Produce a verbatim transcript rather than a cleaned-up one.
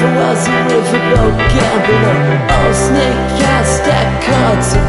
was a riverboat gambler. Old snake cast stack cards.